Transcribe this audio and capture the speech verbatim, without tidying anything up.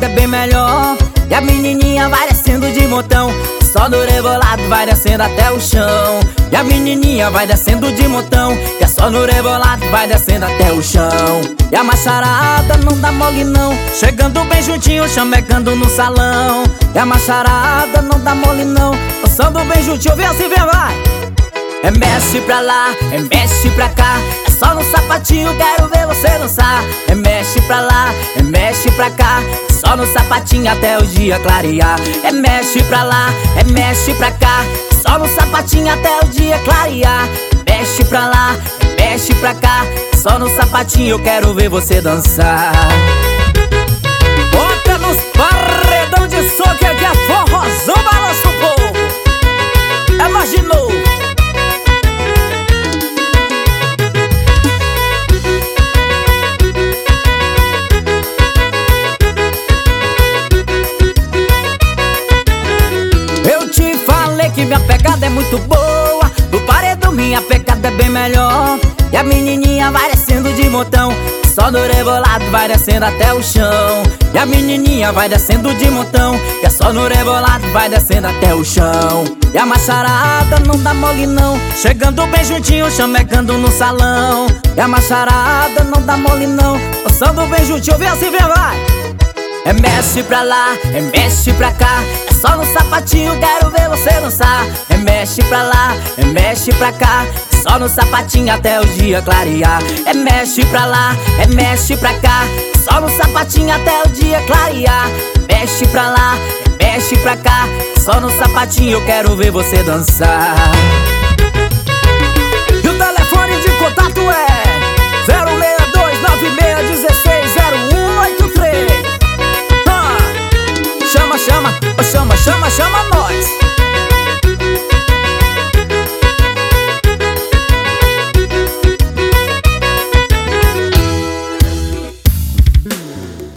pecado é bem melhor. E a menininha vai descendo de montão, só no rebolado vai descendo até o chão. E a menininha vai descendo de montão, que é só no rebolado vai descendo até o chão. E a macharada não dá mole não, chegando bem juntinho, chamecando no salão. E a macharada não dá mole não, passando bem juntinho, vem assim, vem, vai. É mexe pra lá, é mexe pra cá, é só no sapatinho, quero ver você dançar. É mexe pra lá, é mexe pra cá, é só no sapatinho até o dia clarear. É mexe pra lá, é mexe pra cá, é só no sapatinho até o dia clarear. Mexe pra lá, é mexe pra cá, é só no sapatinho, eu quero ver você dançar. Bota nos paredão de som que aqui é forrozão, balança o povo. É nós de novo. Que minha pegada é muito boa, do paredão minha pegada é bem melhor. E a menininha vai descendo de montão, só no rebolado vai descendo até o chão. E a menininha vai descendo de montão, que é só no rebolado vai descendo até o chão. E a macharada não dá mole não, chegando bem juntinho, chamecando no salão. E a macharada não dá mole não, passando bem juntinho, vem assim, vem, vai. É mexe pra lá, é mexe pra cá, é só no sapatinho, quero ver você dançar. É mexe pra lá, é mexe pra cá, é só no sapatinho até o dia clarear. É mexe pra lá, é mexe pra cá, é só no sapatinho até o dia clarear. Mexe pra lá, é mexe pra cá, é só no sapatinho, eu quero ver você dançar.